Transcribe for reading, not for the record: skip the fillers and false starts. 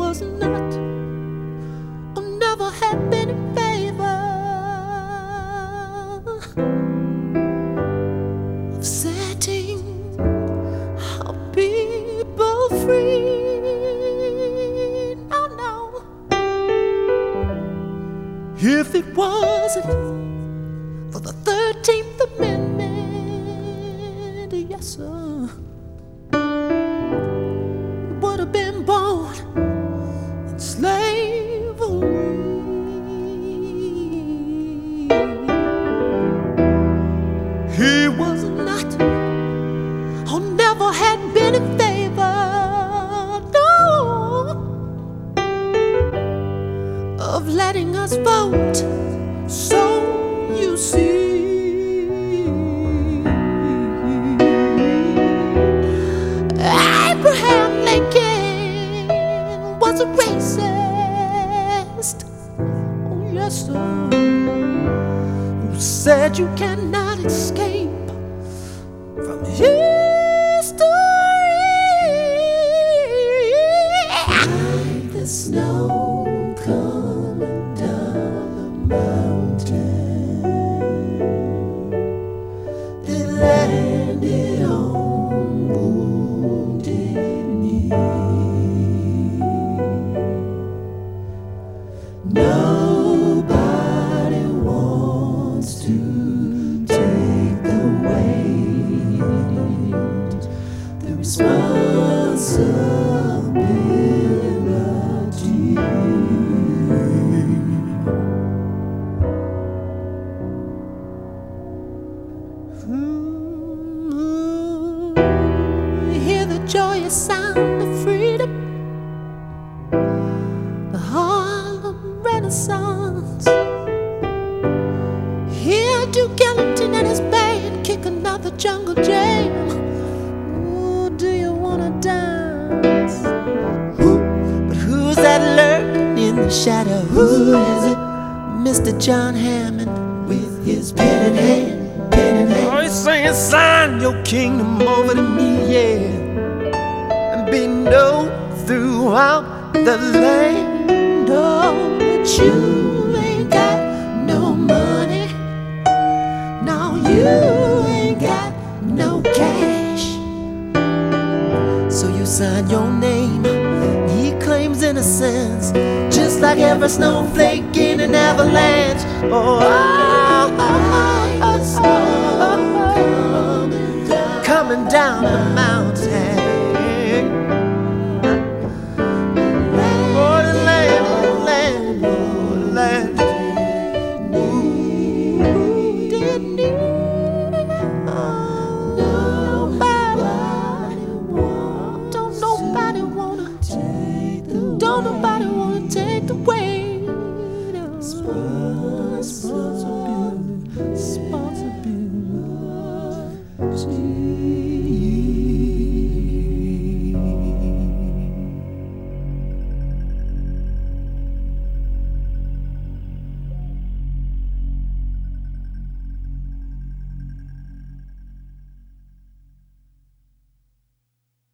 was not, or never had been in favor of setting our people free. No, no. If it wasn't for the 13th Amendment, yes, sir, would have been born in slavery. He was not, or never had been in favor, no, of letting us vote. So you see, Abraham Lincoln was a racist, oh yes sir, who said you cannot escape from history. Like the snow coming down the mountain, it landed on wounded knee. Nobody wants to take the weight, the responsibility. Hear the joyous sound of freedom, the Harlem Renaissance. Hear Duke Ellington and his band kick another jungle jam. Ooh, do you wanna dance? But who's that lurking in the shadow? Who is it? Mr. John Hammond with his pen in hand. Oh, he's saying, sign your kingdom over to me, yeah, and be known throughout the land. Oh, but you ain't got no money. No, you ain't got no cash. So you sign your name, he claims innocence, just like every snowflake in an avalanche. Oh, coming down the mountain.